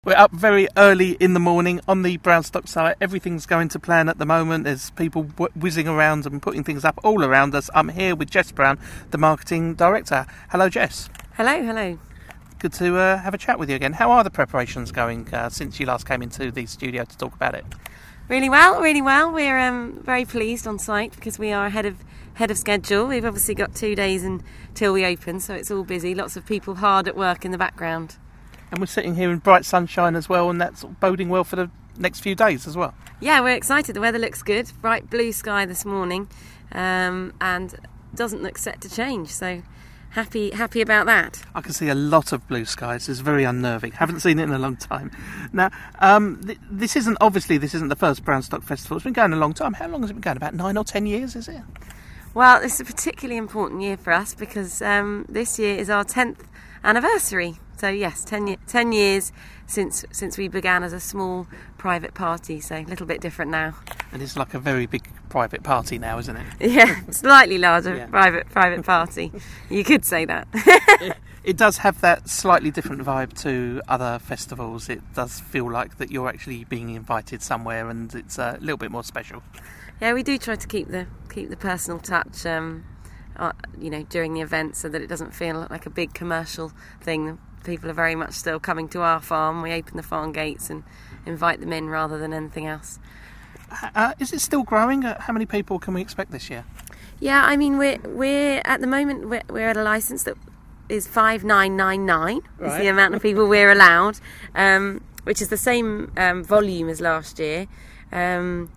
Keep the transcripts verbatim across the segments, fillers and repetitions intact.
We're up very early in the morning on the Brownstock site. Everything's going to plan at the moment. There's people wh- whizzing around and putting things up all around us. I'm here with Jess Brown, the marketing director. Hello, Jess. Hello, hello. Good to uh, have a chat with you again. How are the preparations going uh, since you last came into the studio to talk about it? Really well, really well. We're um, very pleased on site because we are ahead of ahead of schedule. We've obviously got two days until we open, so it's all busy. Lots of people hard at work in the background. And we're sitting here in bright sunshine as well, and that's boding well for the next few days as well. Yeah, we're excited. The weather looks good. Bright blue sky this morning, um, and doesn't look set to change. So happy, happy about that. I can see a lot of blue skies. It's very unnerving. Haven't seen it in a long time. Now, um, th- this isn't obviously this isn't the first Brownstock Festival. It's been going a long time. How long has it been going? About nine or ten years, is it? Well, it's a particularly important year for us because um, this year is our tenth anniversary. So yes, ten, ye- ten years since since we began as a small private party, so a little bit different now. And it's like a very big private party now, isn't it? Yeah, slightly larger Yeah. private private party. You could say that. it, it does have that slightly different vibe to other festivals. It does feel like that you're actually being invited somewhere, and it's a little bit more special. Yeah, we do try to keep the keep the personal touch, um, uh, you know, during the event, so that it doesn't feel like a big commercial thing. People are very much still coming to our farm. We open the farm gates and invite them in rather than anything else. Uh, is it still growing? Uh, how many people can we expect this year? Yeah, I mean, we're we're at the moment we're, we're at a license that is five nine nine nine. Right. Is the amount of people we're allowed, um, which is the same um, volume as last year, um,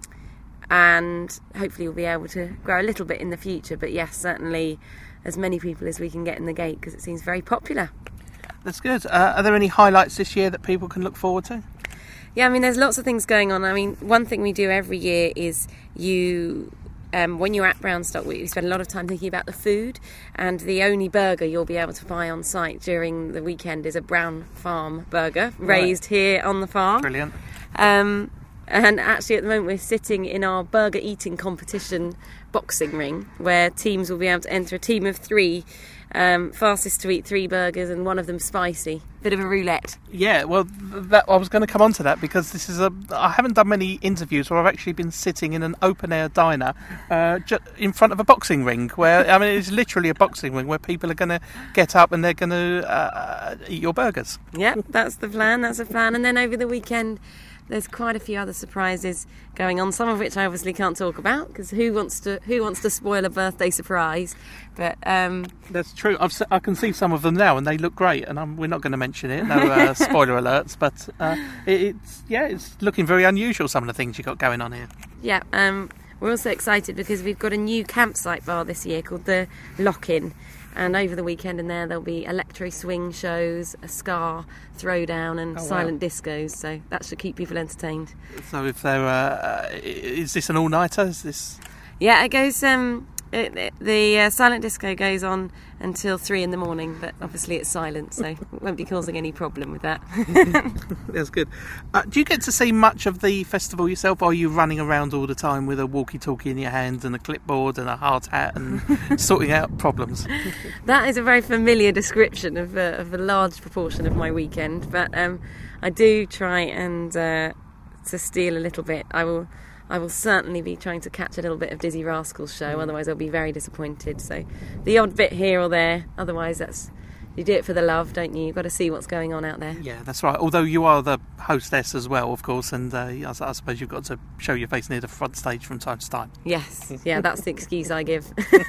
and hopefully we'll be able to grow a little bit in the future. But yes, certainly as many people as we can get in the gate because it seems very popular. That's good. Uh, are there any highlights this year that people can look forward to? Yeah, I mean, there's lots of things going on. I mean, one thing we do every year is you, um, when you're at Brownstock, we spend a lot of time thinking about the food, and the only burger you'll be able to buy on site during the weekend is a Brown Farm burger, raised right here on the farm. Brilliant. Um, and actually, at the moment, we're sitting in our burger eating competition boxing ring, where teams will be able to enter a team of three. Um, fastest to eat three burgers and one of them spicy. Bit of a roulette. Yeah, well, that, I was going to come on to that because this is a. I haven't done many interviews where I've actually been sitting in an open air diner uh, ju- in front of a boxing ring. Where I mean, it's literally a boxing ring where people are going to get up and they're going to uh, eat your burgers. Yeah, that's the plan. That's the plan. And then over the weekend, there's quite a few other surprises going on. Some of which I obviously can't talk about because who wants to who wants to spoil a birthday surprise? But um, that's true. I've, I can see some of them now, and they look great. And I'm, we're not going to mention it. No uh, spoiler alerts. But uh, it, it's yeah, it's looking very unusual. Some of the things you got going on here. Yeah. Um, we're also excited because we've got a new campsite bar this year called the Lock-In. And over the weekend in there, there'll be electro swing shows, a ska throwdown, and oh, silent wow. discos. So that should keep people entertained. So, if they're, uh, is this an all-nighter? Is this? Yeah, it goes. Um, it, it, the uh, silent disco goes on until three in the morning, but obviously it's silent, so won't be causing any problem with that. That's good. Uh, do you get to see much of the festival yourself, or are you running around all the time with a walkie-talkie in your hand and a clipboard and a hard hat and sorting out problems? That is a very familiar description of, uh, of a large proportion of my weekend, but um, I do try and uh, to steal a little bit. I will. I will certainly be trying to catch a little bit of Dizzy Rascal's show, otherwise I'll be very disappointed. So the odd bit here or there, otherwise that's you do it for the love, don't you? You've got to see what's going on out there. Yeah, that's right. Although you are the hostess as well, of course, and uh, I, I suppose you've got to show your face near the front stage from time to time. Yes, yeah, that's the excuse I give.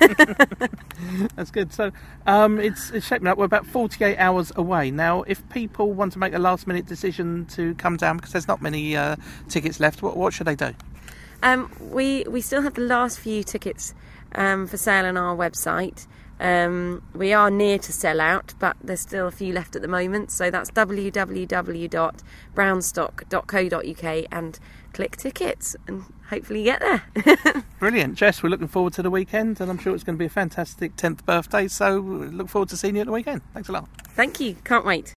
That's good. So um, it's, it's shaping up. We're about forty-eight hours away. Now, if people want to make a last-minute decision to come down, because there's not many uh, tickets left, what, what should they do? Um, we we still have the last few tickets um, for sale on our website. Um, we are near to sell out, but there's still a few left at the moment. So that's w w w dot brownstock dot co dot u k and click tickets and hopefully get there. Brilliant. Jess, we're looking forward to the weekend, and I'm sure it's going to be a fantastic tenth birthday. So look forward to seeing you at the weekend. Thanks a lot. Thank you. Can't wait.